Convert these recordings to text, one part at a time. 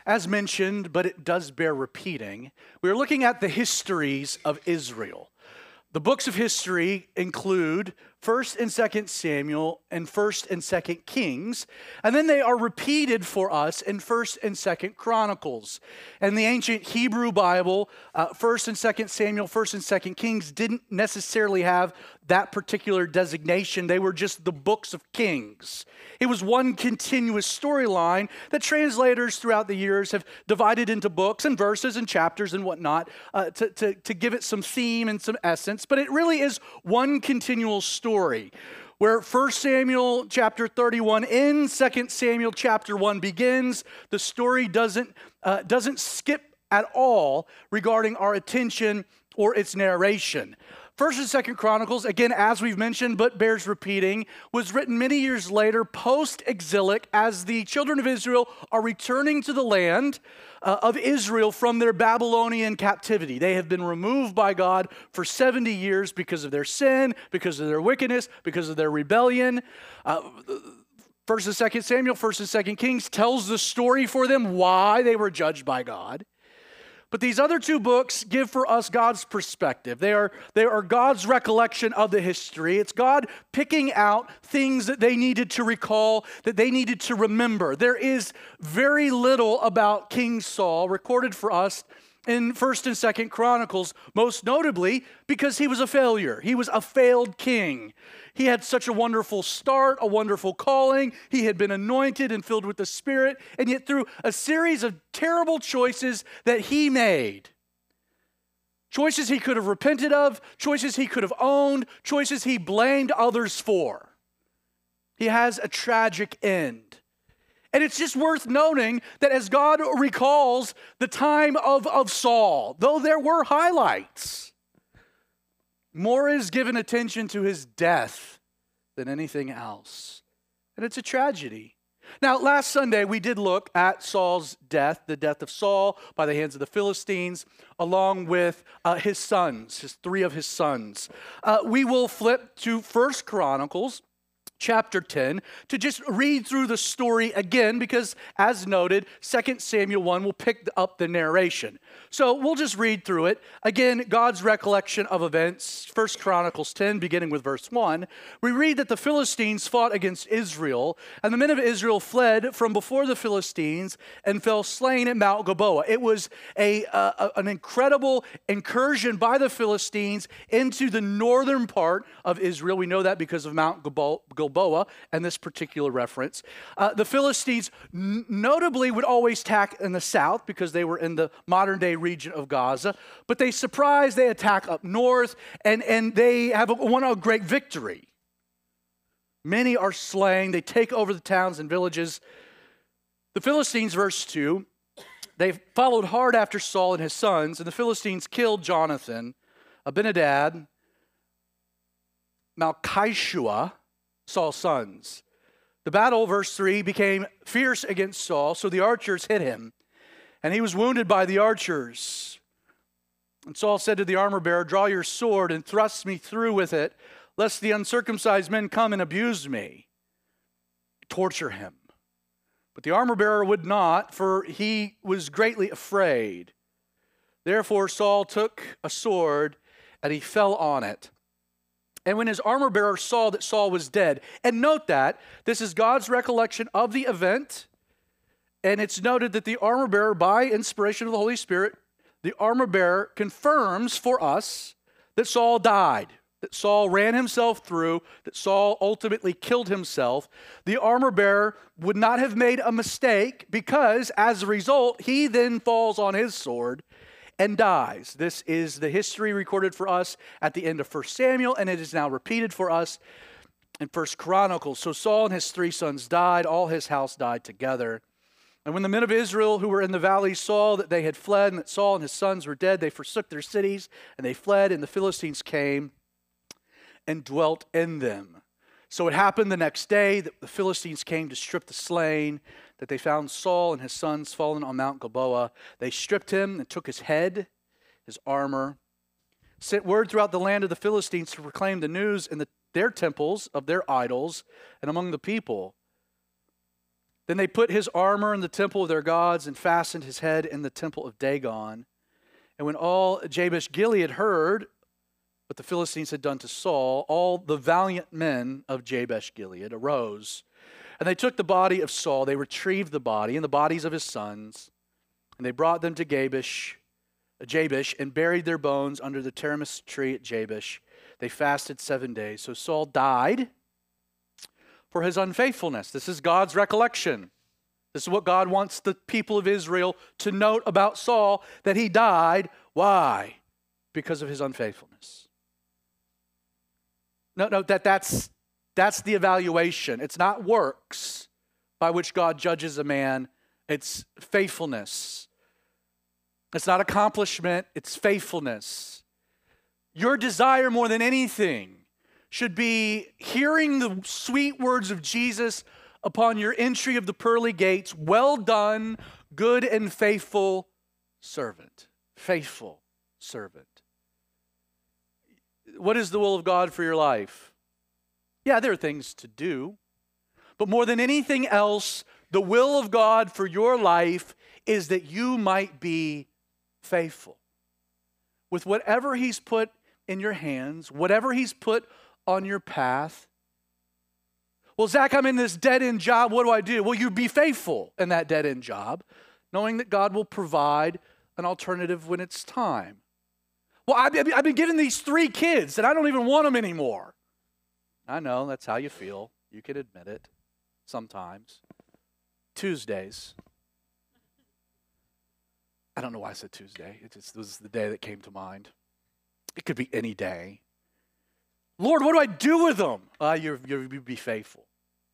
As mentioned, but it does bear repeating, we're looking at the histories of Israel. The books of history include 1st and 2nd Samuel and 1st and 2nd Kings, and then they are repeated for us in 1st and 2nd Chronicles. And the ancient Hebrew Bible, 1st and 2nd Samuel, 1st and 2nd Kings didn't necessarily have that particular designation. They were just the books of kings. It was one continuous storyline that translators throughout the years have divided into books and verses and chapters and whatnot to give it some theme and some essence. But it really is one continual story where 1 Samuel chapter 31 ends, 2 Samuel chapter 1 begins. The story doesn't skip at all regarding our attention or its narration. 1st and 2nd Chronicles, again, as we've mentioned, but bears repeating, was written many years later, post-exilic, as the children of Israel are returning to the land of Israel from their Babylonian captivity. They have been removed by God for 70 years because of their sin, because of their wickedness, because of their rebellion. 1st and 2nd Samuel, 1st and 2nd Kings tells the story for them why they were judged by God. But these other two books give for us God's perspective. They are God's recollection of the history. It's God picking out things that they needed to recall, that they needed to remember. There is very little about King Saul recorded for us in 1st and 2nd Chronicles, most notably because he was a failure. He was a failed king. He had such a wonderful start, a wonderful calling. He had been anointed and filled with the Spirit, and yet through a series of terrible choices that he made, choices he could have repented of, choices he could have owned, choices he blamed others for, he has a tragic end. And it's just worth noting that as God recalls the time of Saul, though there were highlights, more is given attention to his death than anything else. And it's a tragedy. Now, last Sunday, we did look at Saul's death, the death of Saul by the hands of the Philistines, along with his sons, three of his sons. We will flip to 1 Chronicles chapter 10 to just read through the story again because, as noted, 2 Samuel 1 will pick up the narration. So we'll just read through it. Again, God's recollection of events, 1 Chronicles 10, beginning with verse 1. We read that the Philistines fought against Israel, and the men of Israel fled from before the Philistines and fell slain at Mount Gilboa. It was an incredible incursion by the Philistines into the northern part of Israel. We know that because of Mount Gilboa and this particular reference. The Philistines notably would always attack in the south because they were in the modern-day region of Gaza, but they attack up north, and they have won a great victory. Many are slain. They take over the towns and villages. The Philistines, verse 2, they followed hard after Saul and his sons, and the Philistines killed Jonathan, Abinadab, Malchishua, Saul's sons. The battle, verse 3, became fierce against Saul, so the archers hit him, and he was wounded by the archers. And Saul said to the armor-bearer, "Draw your sword and thrust me through with it, lest the uncircumcised men come and abuse me, torture him." But the armor-bearer would not, for he was greatly afraid. Therefore Saul took a sword, and he fell on it. And when his armor-bearer saw that Saul was dead, and note that this is God's recollection of the event, and it's noted that the armor-bearer, by inspiration of the Holy Spirit, the armor-bearer confirms for us that Saul died, that Saul ran himself through, that Saul ultimately killed himself. The armor-bearer would not have made a mistake because, as a result, he then falls on his sword and dies. This is the history recorded for us at the end of 1 Samuel, and it is now repeated for us in 1 Chronicles. So Saul and his three sons died, all his house died together. And when the men of Israel who were in the valley saw that they had fled and that Saul and his sons were dead, they forsook their cities and they fled, and the Philistines came and dwelt in them. So it happened the next day that the Philistines came to strip the slain, that they found Saul and his sons fallen on Mount Gilboa. They stripped him and took his head, his armor, sent word throughout the land of the Philistines to proclaim the news in their temples of their idols and among the people. Then they put his armor in the temple of their gods and fastened his head in the temple of Dagon. And when all Jabesh Gilead heard what the Philistines had done to Saul, all the valiant men of Jabesh Gilead arose, and they took the body of Saul. They retrieved the body and the bodies of his sons, and they brought them to Jabesh, and buried their bones under the Teramis tree at Jabesh. They fasted 7 days. So Saul died for his unfaithfulness. This is God's recollection. This is what God wants the people of Israel to note about Saul, that he died. Why? Because of his unfaithfulness. No, that's the evaluation. It's not works by which God judges a man. It's faithfulness. It's not accomplishment. It's faithfulness. Your desire more than anything should be hearing the sweet words of Jesus upon your entry of the pearly gates. Well done, good and faithful servant. Faithful servant. What is the will of God for your life? Yeah, there are things to do. But more than anything else, the will of God for your life is that you might be faithful with whatever He's put in your hands, whatever He's put on your path. Well, Zach, I'm in this dead-end job. What do I do? Well, you be faithful in that dead-end job, knowing that God will provide an alternative when it's time. Well, I've been given these 3 kids, and I don't even want them anymore. I know, that's how you feel. You can admit it sometimes. Tuesdays. I don't know why I said Tuesday. It was the day that came to mind. It could be any day. Lord, what do I do with them? You be faithful.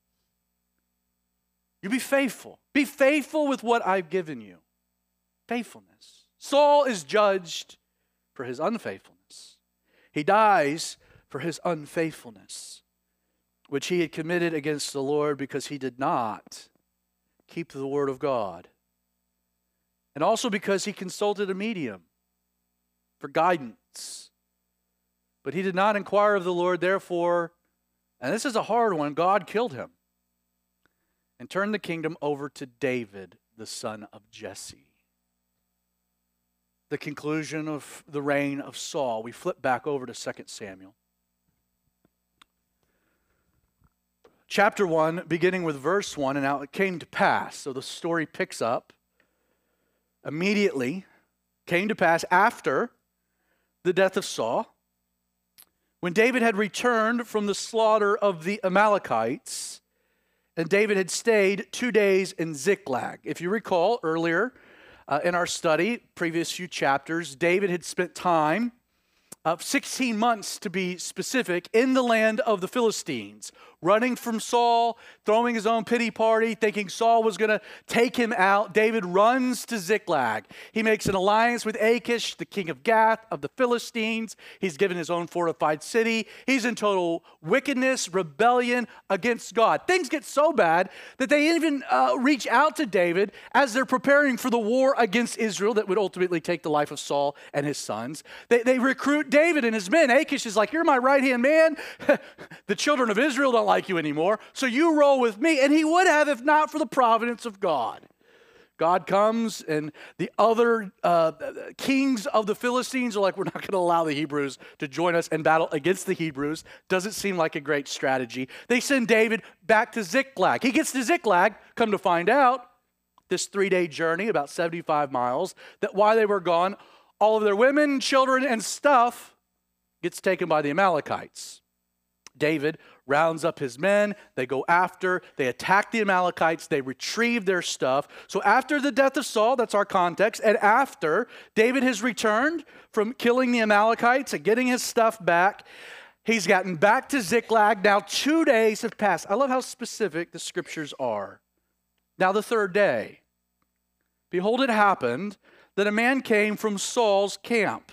You be faithful. Be faithful with what I've given you. Faithfulness. Saul is judged for his unfaithfulness. He dies for his unfaithfulness, which he had committed against the Lord because he did not keep the word of God. And also because he consulted a medium for guidance. But he did not inquire of the Lord, therefore, and this is a hard one, God killed him and turned the kingdom over to David, the son of Jesse. The conclusion of the reign of Saul. We flip back over to 2 Samuel. Chapter 1, beginning with verse 1, and now it came to pass. So the story picks up. Immediately came to pass after the death of Saul, when David had returned from the slaughter of the Amalekites, and David had stayed 2 days in Ziklag. If you recall earlier in our study, previous few chapters, David had spent time, 16 months to be specific, in the land of the Philistines, running from Saul, throwing his own pity party, thinking Saul was going to take him out. David runs to Ziklag. He makes an alliance with Achish, the king of Gath, of the Philistines. He's given his own fortified city. He's in total wickedness, rebellion against God. Things get so bad that they even reach out to David as they're preparing for the war against Israel that would ultimately take the life of Saul and his sons. They recruit David and his men. Achish is like, you're my right-hand man. The children of Israel don't like you anymore, so you roll with me. And he would have if not for the providence of God. God comes, and the other kings of the Philistines are like, we're not going to allow the Hebrews to join us and battle against the Hebrews. Doesn't seem like a great strategy. They send David back to Ziklag. He gets to Ziklag, come to find out, this 3-day journey, about 75 miles, that while they were gone, all of their women, children, and stuff gets taken by the Amalekites. David rounds up his men, they go after, they attack the Amalekites, they retrieve their stuff. So after the death of Saul, that's our context, and after David has returned from killing the Amalekites and getting his stuff back, he's gotten back to Ziklag. Now 2 days have passed. I love how specific the scriptures are. Now the 3rd day, behold, it happened that a man came from Saul's camp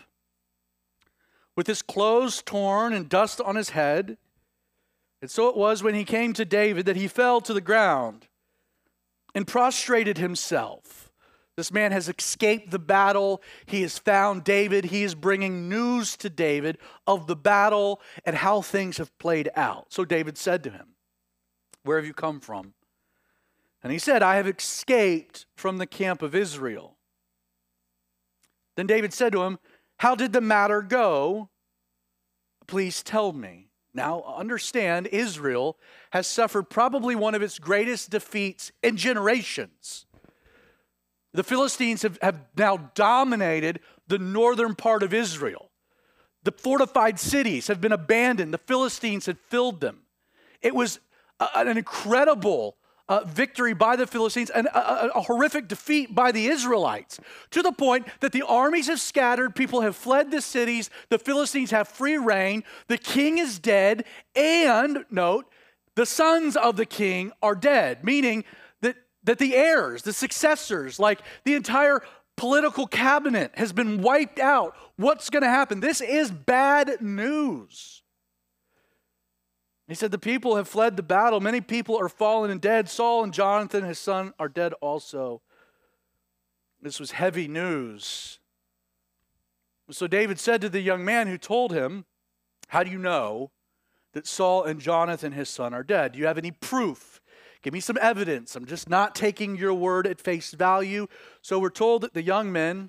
with his clothes torn and dust on his head. And so it was when he came to David that he fell to the ground and prostrated himself. This man has escaped the battle. He has found David. He is bringing news to David of the battle and how things have played out. So David said to him, where have you come from? And he said, I have escaped from the camp of Israel. Then David said to him, how did the matter go? Please tell me. Now understand, Israel has suffered probably one of its greatest defeats in generations. The Philistines have now dominated the northern part of Israel. The fortified cities have been abandoned. The Philistines had filled them. It was an incredible victory by the Philistines and a horrific defeat by the Israelites, to the point that the armies have scattered, people have fled the cities, the Philistines have free reign, the king is dead, and, note, the sons of the king are dead, meaning that the heirs, the successors, like the entire political cabinet has been wiped out. What's going to happen? This is bad news. He said, the people have fled the battle. Many people are fallen and dead. Saul and Jonathan, his son, are dead also. This was heavy news. So David said to the young man who told him, how do you know that Saul and Jonathan, his son, are dead? Do you have any proof? Give me some evidence. I'm just not taking your word at face value. So we're told that the young men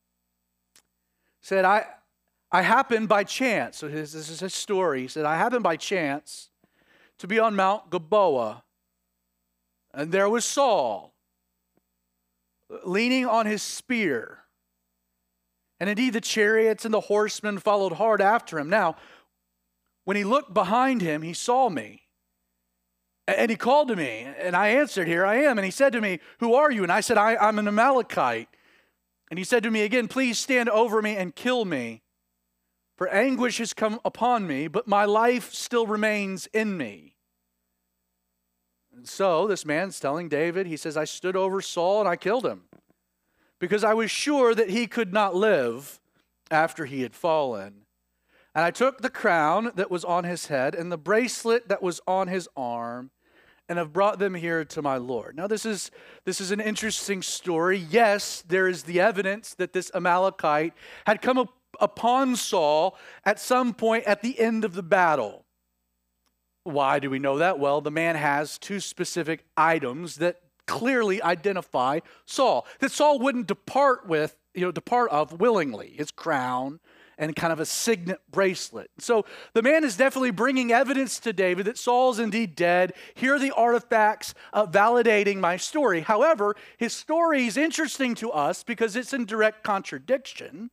said, I happened by chance, so this is his story. He said, I happened by chance to be on Mount Gilboa, and there was Saul leaning on his spear. And indeed, the chariots and the horsemen followed hard after him. Now, when he looked behind him, he saw me. And he called to me, and I answered, here I am. And he said to me, who are you? And I said, I'm an Amalekite. And he said to me again, please stand over me and kill me. For anguish has come upon me, but my life still remains in me. And so this man's telling David, he says, I stood over Saul and I killed him, because I was sure that he could not live after he had fallen. And I took the crown that was on his head and the bracelet that was on his arm, and have brought them here to my Lord. Now this is an interesting story. Yes, there is the evidence that this Amalekite had come upon Saul at some point at the end of the battle. Why do we know that? Well, the man has two specific items that clearly identify Saul, that Saul wouldn't depart of willingly: his crown and kind of a signet bracelet. So the man is definitely bringing evidence to David that Saul's indeed dead. Here are the artifacts validating my story. However, his story is interesting to us because it's in direct contradiction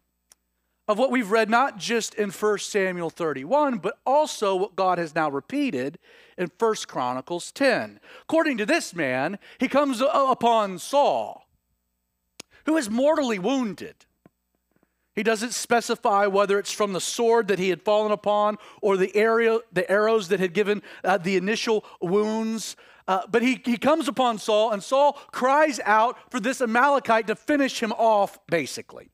of what we've read not just in 1 Samuel 31, but also what God has now repeated in 1 Chronicles 10. According to this man, he comes upon Saul, who is mortally wounded. He doesn't specify whether it's from the sword that he had fallen upon or the arrows that had given the initial wounds. But he comes upon Saul, and Saul cries out for this Amalekite to finish him off, basically.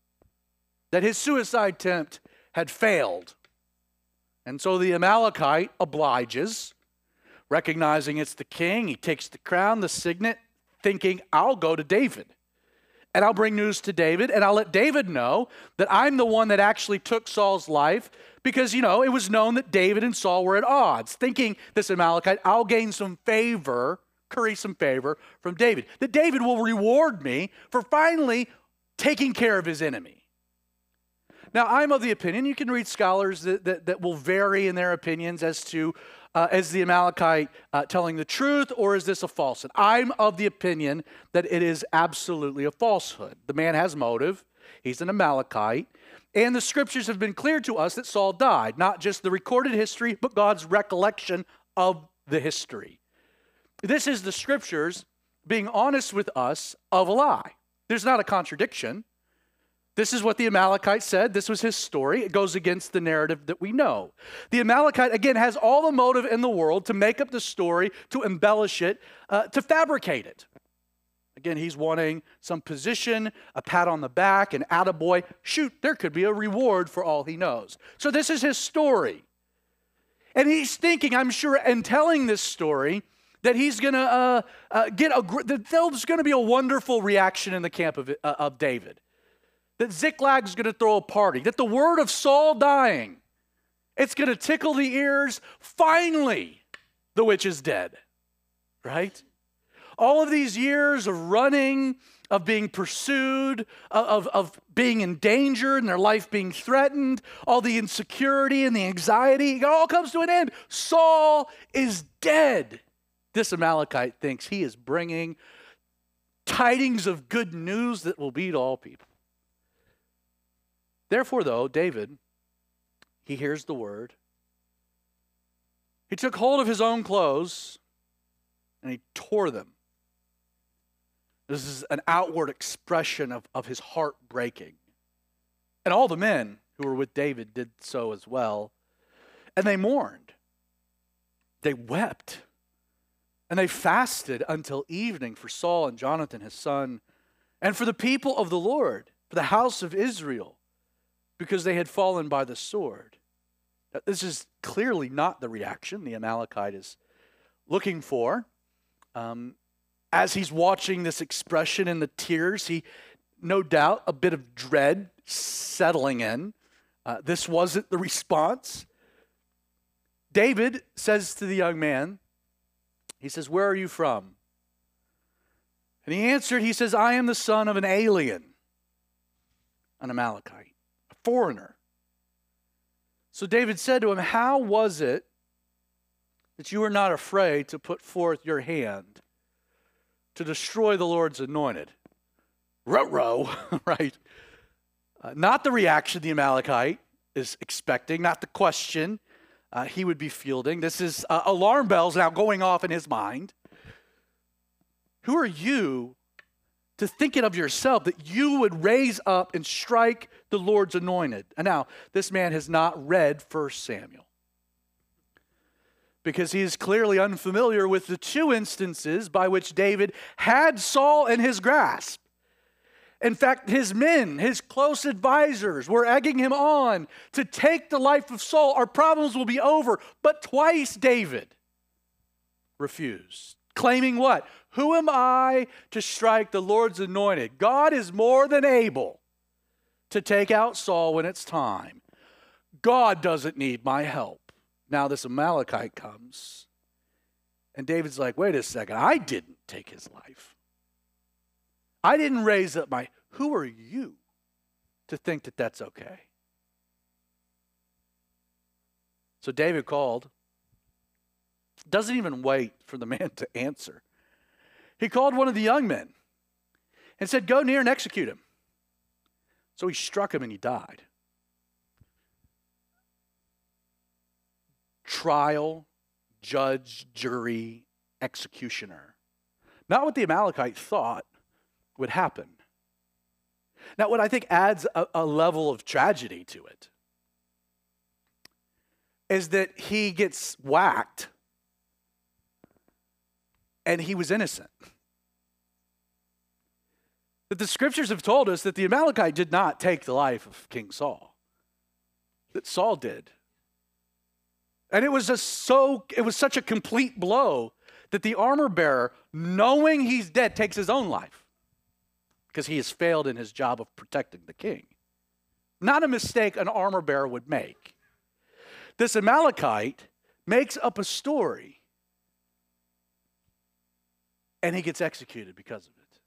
That his suicide attempt had failed. And so the Amalekite obliges, recognizing it's the king. He takes the crown, the signet, thinking, I'll go to David. And I'll bring news to David, and I'll let David know that I'm the one that actually took Saul's life, because, it was known that David and Saul were at odds. Thinking this Amalekite, I'll gain some favor, curry some favor from David. That David will reward me for finally taking care of his enemy. Now, I'm of the opinion, you can read scholars that will vary in their opinions as to, is the Amalekite telling the truth, or is this a falsehood? I'm of the opinion that it is absolutely a falsehood. The man has motive. He's an Amalekite. And the scriptures have been clear to us that Saul died. Not just the recorded history, but God's recollection of the history. This is the scriptures being honest with us of a lie. There's not a contradiction. This is what the Amalekite said. This was his story. It goes against the narrative that we know. The Amalekite, again, has all the motive in the world to make up the story, to embellish it, to fabricate it. Again, he's wanting some position, a pat on the back, an attaboy. Shoot, there could be a reward for all he knows. So this is his story. And he's thinking, I'm sure, in telling this story, that he's going to that there's going to be a wonderful reaction in the camp of David. That Ziklag's going to throw a party, that the word of Saul dying, it's going to tickle the ears. Finally, the witch is dead, right? All of these years of running, of being pursued, of being in danger and their life being threatened, all the insecurity and the anxiety, it all comes to an end. Saul is dead. This Amalekite thinks he is bringing tidings of good news that will be to all people. Therefore, though, David, he hears the word. He took hold of his own clothes and he tore them. This is an outward expression of his heart breaking. And all the men who were with David did so as well. And they mourned. They wept. And they fasted until evening for Saul and Jonathan, his son, and for the people of the Lord, for the house of Israel, because they had fallen by the sword. Now, this is clearly not the reaction the Amalekite is looking for. As he's watching this expression in the tears, he, no doubt, a bit of dread settling in. This wasn't the response. David says to the young man, he says, "Where are you from?" And he answered, he says, "I am the son of an alien, an Amalekite, a foreigner." So David said to him, "How was it that you were not afraid to put forth your hand to destroy the Lord's anointed?" Ruh-roh, right? Not the reaction the Amalekite is expecting, not the question he would be fielding. This is alarm bells now going off in his mind. Who are you to think it of yourself that you would raise up and strike the Lord's anointed? And now, this man has not read 1 Samuel, because he is clearly unfamiliar with the two instances by which David had Saul in his grasp. In fact, his men, his close advisors, were egging him on to take the life of Saul. Our problems will be over. But twice David refused, claiming what? Who am I to strike the Lord's anointed? God is more than able to take out Saul when it's time. God doesn't need my help. Now this Amalekite comes, and David's like, wait a second, I didn't take his life. I didn't raise up my... Who are you to think that that's okay? So David called. Doesn't even wait for the man to answer. He called one of the young men and said, "Go near and execute him." So he struck him and he died. Trial, judge, jury, executioner. Not what the Amalekite thought would happen. Now, what I think adds a level of tragedy to it is that he gets whacked and he was innocent. That the scriptures have told us that the Amalekite did not take the life of King Saul, that Saul did. And it was such a complete blow that the armor bearer, knowing he's dead, takes his own life, because he has failed in his job of protecting the king. Not a mistake an armor bearer would make. This Amalekite makes up a story, and he gets executed because of it.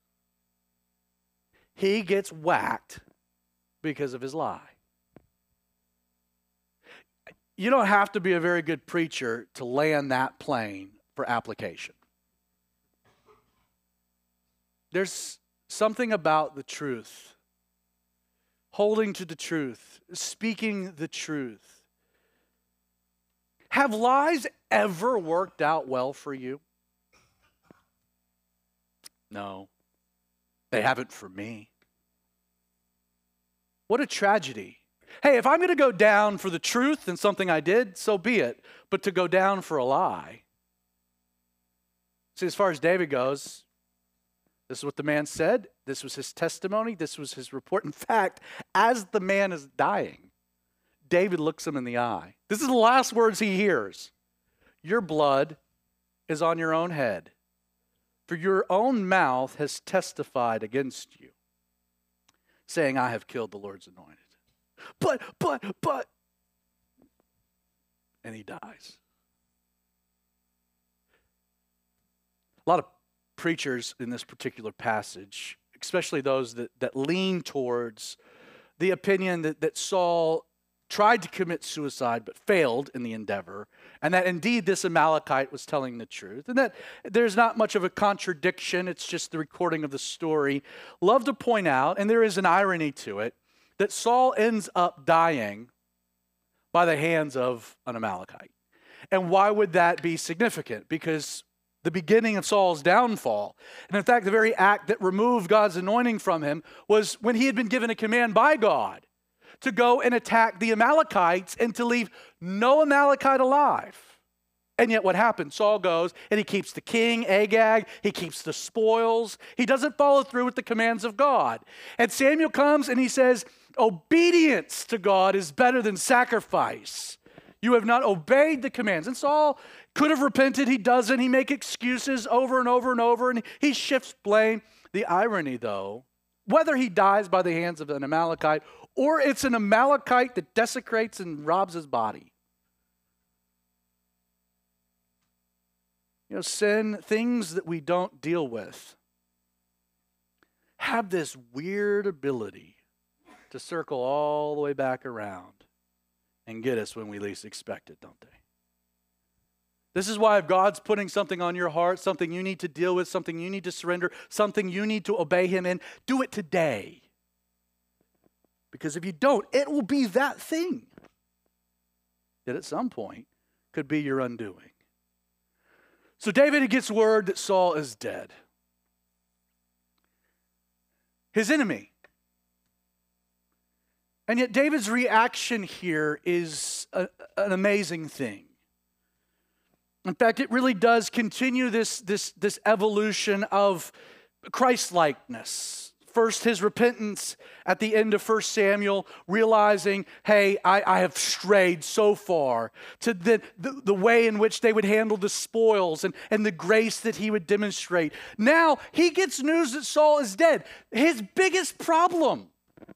He gets whacked because of his lie. You don't have to be a very good preacher to land that plane for application. There's something about the truth, holding to the truth, speaking the truth. Have lies ever worked out well for you? No, they haven't for me. What a tragedy. Hey, if I'm going to go down for the truth and something I did, so be it. But to go down for a lie. See, as far as David goes, this is what the man said. This was his testimony. This was his report. In fact, as the man is dying, David looks him in the eye. This is the last words he hears. Your blood is on your own head, for your own mouth has testified against you, saying, I have killed the Lord's anointed. But, and he dies. A lot of preachers in this particular passage, especially those that lean towards the opinion that Saul tried to commit suicide but failed in the endeavor, and that indeed this Amalekite was telling the truth, and that there's not much of a contradiction, it's just the recording of the story, love to point out, and there is an irony to it, that Saul ends up dying by the hands of an Amalekite. And why would that be significant? Because the beginning of Saul's downfall, and in fact the very act that removed God's anointing from him, was when he had been given a command by God to go and attack the Amalekites and to leave no Amalekite alive. And yet what happens? Saul goes and he keeps the king, Agag, he keeps the spoils. He doesn't follow through with the commands of God. And Samuel comes and he says, obedience to God is better than sacrifice. You have not obeyed the commands. And Saul could have repented. He doesn't. He makes excuses over and over and over, and he shifts blame. The irony, though, whether he dies by the hands of an Amalekite or it's an Amalekite that desecrates and robs his body. You know, sin, things that we don't deal with, have this weird ability to circle all the way back around and get us when we least expect it, don't they? This is why if God's putting something on your heart, something you need to deal with, something you need to surrender, something you need to obey Him in, do it today. Because if you don't, it will be that thing that at some point could be your undoing. So David gets word that Saul is dead. His enemy. And yet David's reaction here is an amazing thing. In fact, it really does continue this evolution of Christ-likeness. First, his repentance at the end of 1 Samuel, realizing, hey, I have strayed so far, to the way in which they would handle the spoils and the grace that he would demonstrate. Now, he gets news that Saul is dead. His biggest problem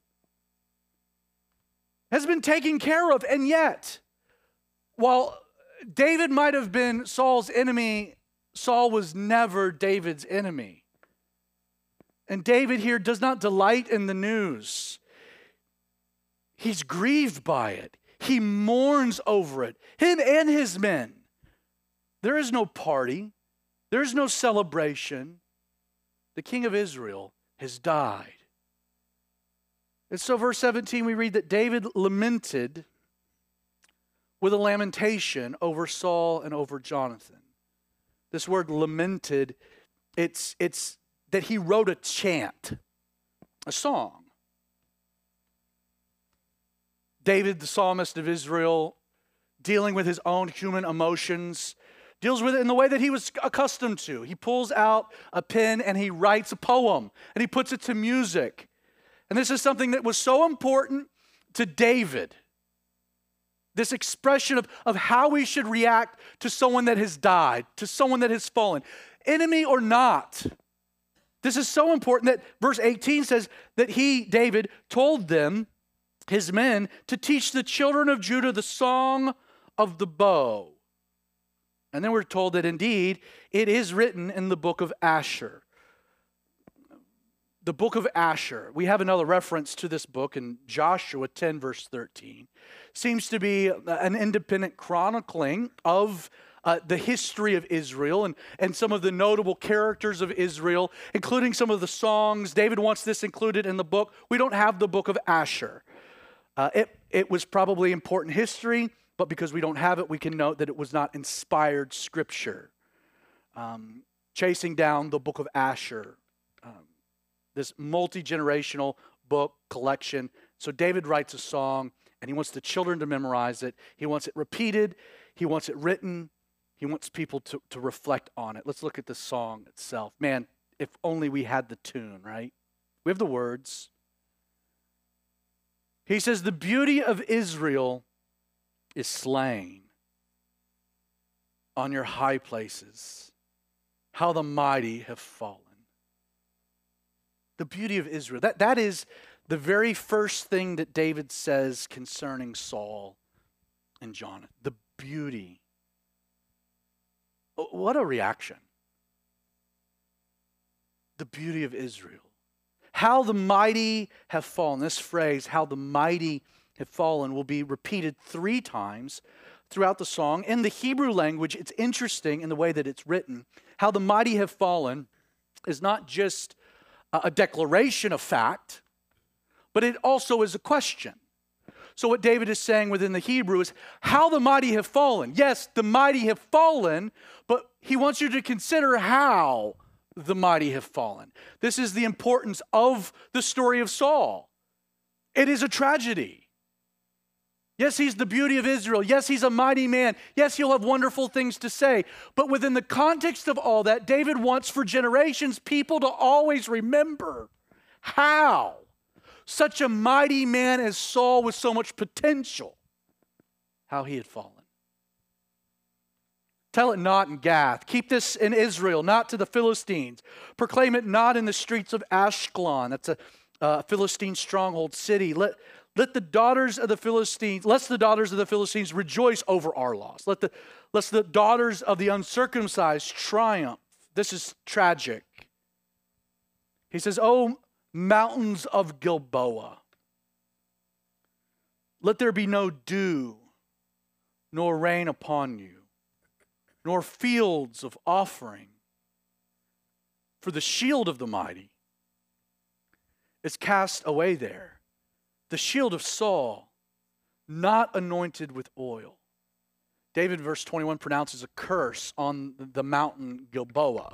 has been taken care of, and yet, while David might have been Saul's enemy, Saul was never David's enemy. And David here does not delight in the news. He's grieved by it. He mourns over it. Him and his men. There is no party. There is no celebration. The king of Israel has died. And so verse 17 we read that David lamented with a lamentation over Saul and over Jonathan. This word lamented, it's that he wrote a chant, a song. David, the psalmist of Israel, dealing with his own human emotions, deals with it in the way that he was accustomed to. He pulls out a pen and he writes a poem and he puts it to music. And this is something that was so important to David. This expression of how we should react to someone that has died, to someone that has fallen, enemy or not. This is so important that verse 18 says that he, David, told them, his men, to teach the children of Judah the song of the bow. And then we're told that indeed it is written in the book of Asher. The book of Asher. We have another reference to this book in Joshua 10 verse 13. Seems to be an independent chronicling of the history of Israel and some of the notable characters of Israel, including some of the songs. David wants this included in the book. We don't have the book of Asher. It was probably important history, but because we don't have it, we can note that it was not inspired scripture. Chasing down the book of Asher, this multi-generational book collection. So David writes a song, and he wants the children to memorize it. He wants it repeated. He wants it written. He wants people to reflect on it. Let's look at the song itself. Man, if only we had the tune, right? We have the words. He says, the beauty of Israel is slain on your high places. How the mighty have fallen. The beauty of Israel. That is the very first thing that David says concerning Saul and Jonathan. The beauty. What a reaction. the beauty of Israel. How the mighty have fallen. This phrase, how the mighty have fallen, will be repeated 3 times throughout the song. In the Hebrew language, it's interesting in the way that it's written. How the mighty have fallen is not just a declaration of fact, but it also is a question. So what David is saying within the Hebrew is how the mighty have fallen. Yes, the mighty have fallen, but he wants you to consider how the mighty have fallen. This is the importance of the story of Saul. It is a tragedy. Yes, he's the beauty of Israel. Yes, he's a mighty man. Yes, he'll have wonderful things to say. But within the context of all that, David wants for generations people to always remember how such a mighty man as Saul with so much potential, how he had fallen. Tell it not in Gath. Keep this in Israel, not to the Philistines. Proclaim it not in the streets of Ashkelon. That's a Philistine stronghold city. Let the daughters of the Philistines, lest the daughters of the Philistines rejoice over our loss. Lest the daughters of the uncircumcised triumph. This is tragic. He says, "Oh, mountains of Gilboa, let there be no dew, nor rain upon you, nor fields of offering. For the shield of the mighty is cast away there, the shield of Saul, not anointed with oil." David, verse 21, pronounces a curse on the mountain Gilboa.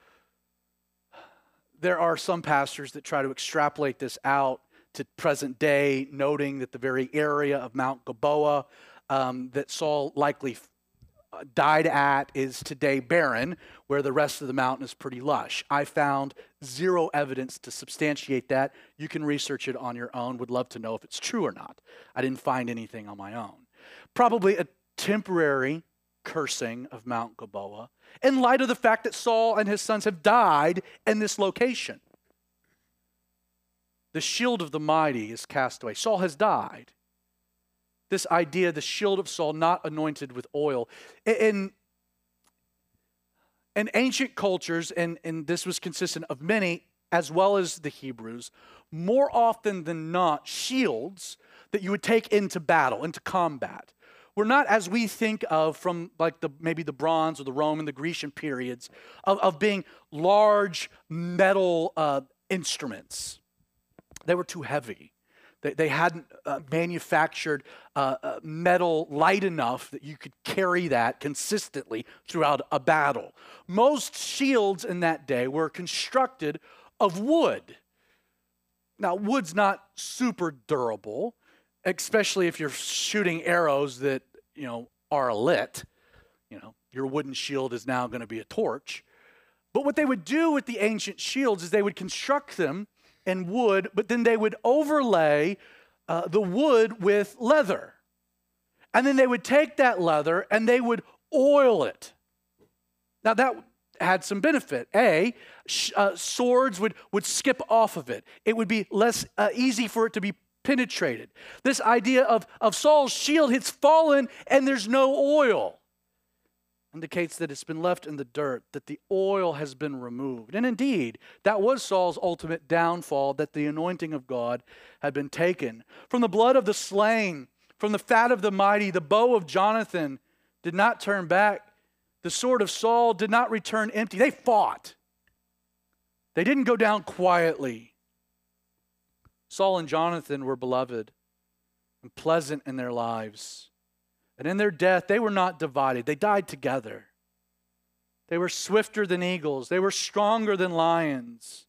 There are some pastors that try to extrapolate this out to present day, noting that the very area of Mount Gilboa that Saul likely died at is today barren, where the rest of the mountain is pretty lush. I found 0 evidence to substantiate that. You can research it on your own. Would love to know if it's true or not. I didn't find anything on my own. Probably a temporary cursing of Mount Gilboa in light of the fact that Saul and his sons have died in this location. The shield of the mighty is cast away. Saul has died. This idea, the shield of Saul, not anointed with oil. In ancient cultures, and this was consistent of many, as well as the Hebrews, more often than not, shields that you would take into battle, into combat, were not as we think of from like maybe the Bronze or the Roman, the Grecian periods, of being large metal instruments. They were too heavy. They hadn't manufactured metal light enough that you could carry that consistently throughout a battle. Most shields in that day were constructed of wood. Now, wood's not super durable, especially if you're shooting arrows that, are lit. Your wooden shield is now going to be a torch. But what they would do with the ancient shields is they would construct them in wood, but then they would overlay the wood with leather. And then they would take that leather and they would oil it. Now that had some benefit. Swords would skip off of it. It would be less easy for it to be penetrated. This idea of Saul's shield, it's fallen and there's no oil, indicates that it's been left in the dirt, that the oil has been removed. And indeed, that was Saul's ultimate downfall, that the anointing of God had been taken. From the blood of the slain, from the fat of the mighty, the bow of Jonathan did not turn back. The sword of Saul did not return empty. They fought. They didn't go down quietly. Saul and Jonathan were beloved and pleasant in their lives. And in their death, they were not divided. They died together. They were swifter than eagles. They were stronger than lions.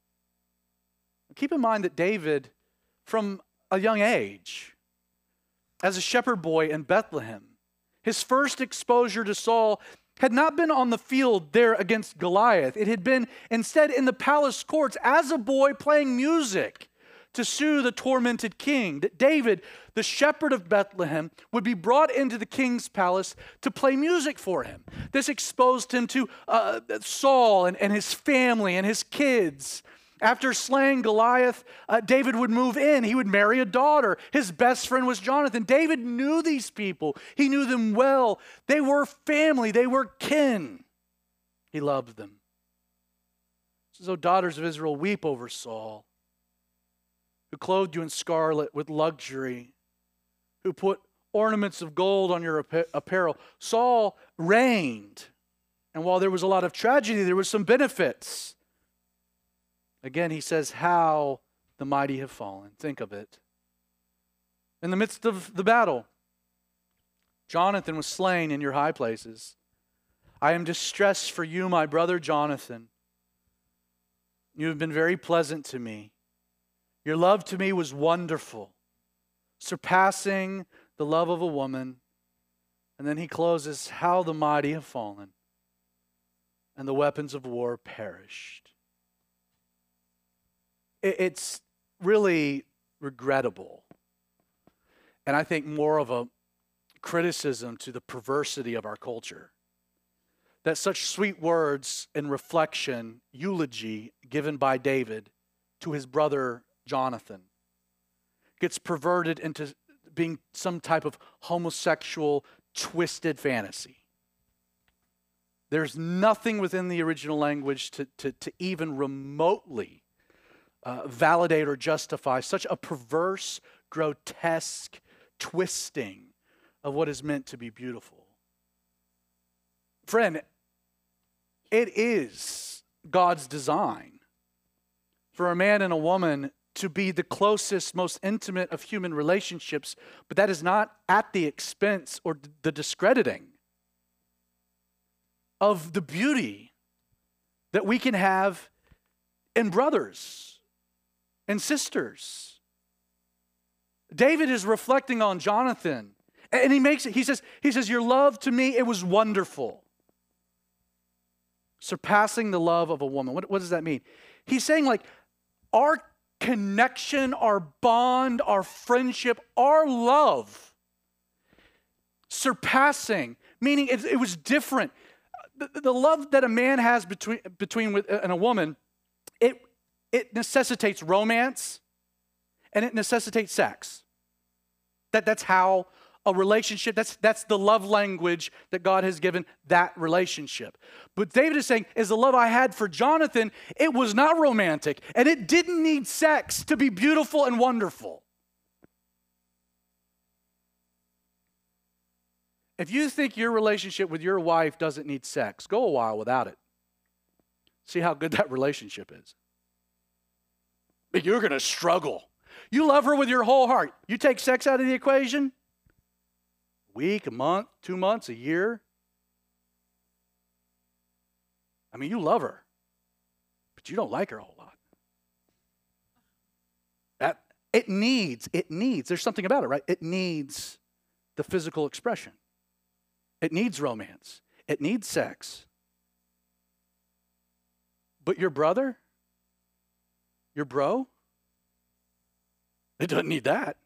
Keep in mind that David, from a young age, as a shepherd boy in Bethlehem, his first exposure to Saul had not been on the field there against Goliath. It had been instead in the palace courts as a boy playing music to soothe the tormented king. That David, the shepherd of Bethlehem, would be brought into the king's palace to play music for him. This exposed him to Saul and his family and his kids. After slaying Goliath, David would move in. He would marry a daughter. His best friend was Jonathan. David knew these people. He knew them well. They were family. They were kin. He loved them. So daughters of Israel, weep over Saul, who clothed you in scarlet with luxury, who put ornaments of gold on your apparel. Saul reigned, and while there was a lot of tragedy, there was some benefits. Again, he says, how the mighty have fallen. Think of it. In the midst of the battle, Jonathan was slain in your high places. I am distressed for you, my brother Jonathan. You have been very pleasant to me. Your love to me was wonderful, surpassing the love of a woman. And then he closes, how the mighty have fallen, and the weapons of war perished. It's really regrettable, and I think more of a criticism to the perversity of our culture, that such sweet words and reflection, eulogy given by David to his brother Jonathan gets perverted into being some type of homosexual, twisted fantasy. There's nothing within the original language to even remotely validate or justify such a perverse, grotesque twisting of what is meant to be beautiful. Friend, it is God's design for a man and a woman to be the closest, most intimate of human relationships, but that is not at the expense or the discrediting of the beauty that we can have in brothers and sisters. David is reflecting on Jonathan, and he says, your love to me, it was wonderful. Surpassing the love of a woman. What does that mean? He's saying, like, our connection, our bond, our friendship, our love, surpassing, meaning it was different. The love that a man has between and a woman, it necessitates romance, and it necessitates sex. That's how a relationship, that's the love language that God has given that relationship. But David is saying, is the love I had for Jonathan, it was not romantic, and it didn't need sex to be beautiful and wonderful. If you think your relationship with your wife doesn't need sex, go a while without it. See how good that relationship is. But you're going to struggle. You love her with your whole heart. You take sex out of the equation, a week, a month, 2 months, a year. I mean, you love her, but you don't like her a whole lot. It needs, there's something about it, right? It needs the physical expression. It needs romance. It needs sex. But your brother, your bro, it doesn't need that.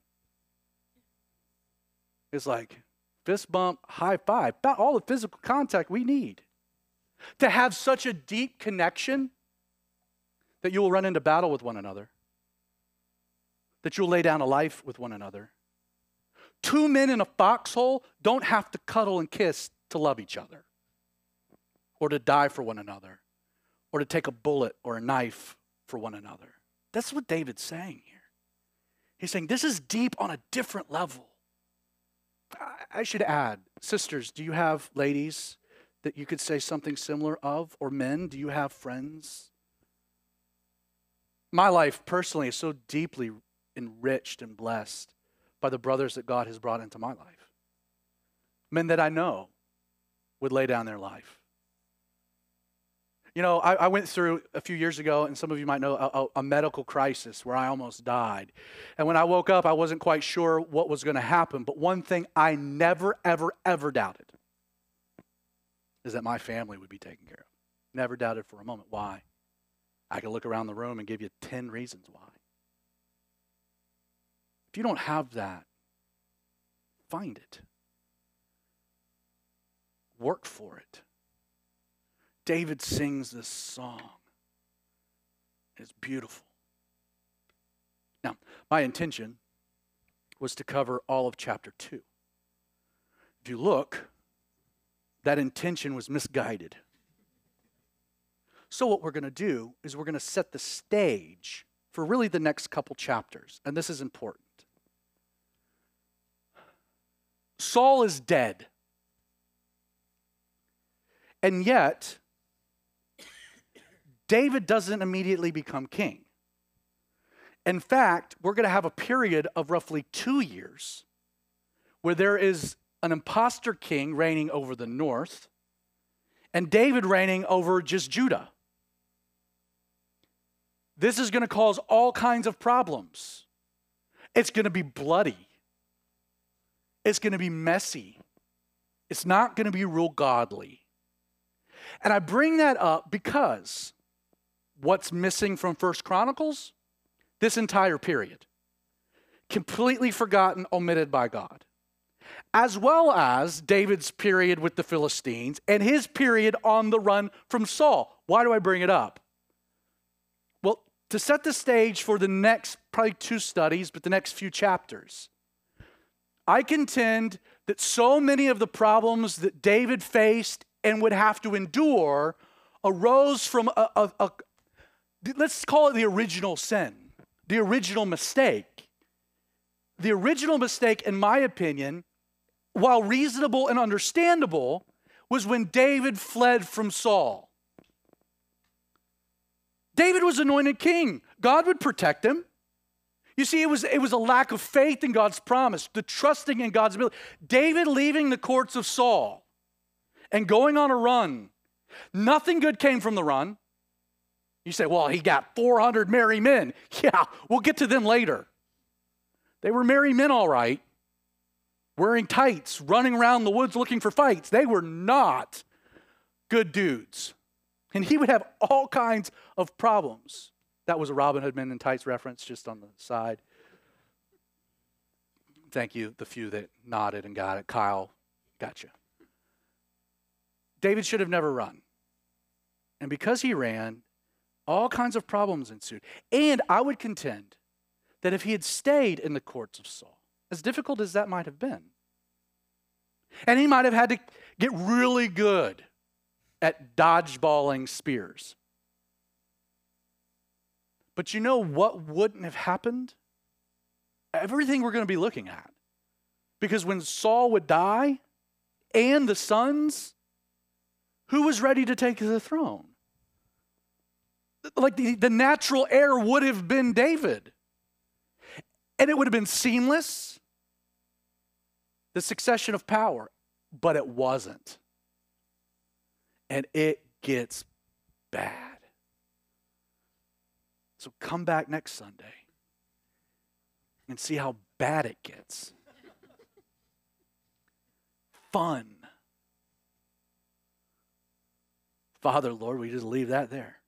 It's like fist bump, high five, about all the physical contact we need to have such a deep connection that you will run into battle with one another, that you'll lay down a life with one another. Two men in a foxhole don't have to cuddle and kiss to love each other, or to die for one another, or to take a bullet or a knife for one another. That's what David's saying here. He's saying this is deep on a different level. I should add, sisters, do you have ladies that you could say something similar of? Or men, do you have friends? My life personally is so deeply enriched and blessed by the brothers that God has brought into my life. Men that I know would lay down their life. You know, I went through a few years ago, and some of you might know, a medical crisis where I almost died. And when I woke up, I wasn't quite sure what was going to happen. But one thing I never, ever, ever doubted is that my family would be taken care of. Never doubted for a moment. Why? I could look around the room and give you 10 reasons why. If you don't have that, find it. Work for it. David sings this song. It's beautiful. Now, my intention was to cover all of chapter 2. If you look, that intention was misguided. So what we're going to do is we're going to set the stage for really the next couple chapters. And this is important. Saul is dead. And yet, David doesn't immediately become king. In fact, we're going to have a period of roughly 2 years where there is an imposter king reigning over the north and David reigning over just Judah. This is going to cause all kinds of problems. It's going to be bloody. It's going to be messy. It's not going to be real godly. And I bring that up because what's missing from 1 Chronicles? This entire period. Completely forgotten, omitted by God. As well as David's period with the Philistines and his period on the run from Saul. Why do I bring it up? Well, to set the stage for the next, probably 2 studies, but the next few chapters. I contend that so many of the problems that David faced and would have to endure arose from let's call it the original sin, the original mistake. The original mistake, in my opinion, while reasonable and understandable, was when David fled from Saul. David was anointed king. God would protect him. You see, it was a lack of faith in God's promise, the trusting in God's ability. David leaving the courts of Saul and going on a run. Nothing good came from the run. You say, well, he got 400 merry men. Yeah, we'll get to them later. They were merry men, all right, wearing tights, running around the woods looking for fights. They were not good dudes. And he would have all kinds of problems. That was a Robin Hood Men in Tights reference just on the side. Thank you, the few that nodded and got it. Kyle, gotcha. David should have never run. And because he ran, all kinds of problems ensued. And I would contend that if he had stayed in the courts of Saul, as difficult as that might have been, and he might have had to get really good at dodgeballing spears. But you know what wouldn't have happened? Everything we're going to be looking at. Because when Saul would die, and the sons, who was ready to take the throne? Like the natural heir would have been David. And it would have been seamless, the succession of power, but it wasn't. And it gets bad. So come back next Sunday and see how bad it gets. Fun. Father, Lord, we just leave that there.